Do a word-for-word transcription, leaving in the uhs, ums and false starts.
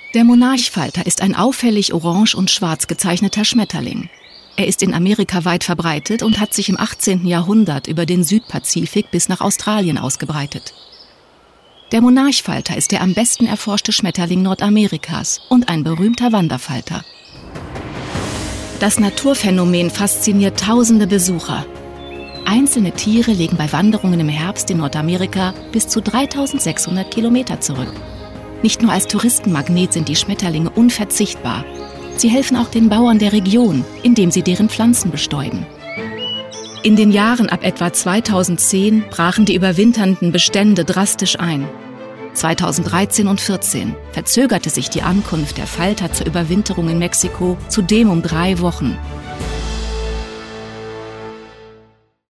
Der Monarchfalter ist ein auffällig orange und schwarz gezeichneter Schmetterling. Er ist in Amerika weit verbreitet und hat sich im achtzehnten Jahrhundert über den Südpazifik bis nach Australien ausgebreitet. Der Monarchfalter ist der am besten erforschte Schmetterling Nordamerikas und ein berühmter Wanderfalter. Das Naturphänomen fasziniert tausende Besucher. Einzelne Tiere legen bei Wanderungen im Herbst in Nordamerika bis zu dreitausendsechshundert Kilometer zurück. Nicht nur als Touristenmagnet sind die Schmetterlinge unverzichtbar. Sie helfen auch den Bauern der Region, indem sie deren Pflanzen bestäuben. In den Jahren ab etwa zweitausendzehn brachen die überwinternden Bestände drastisch ein. zweitausenddreizehn und vierzehn verzögerte sich die Ankunft der Falter zur Überwinterung in Mexiko zudem um drei Wochen.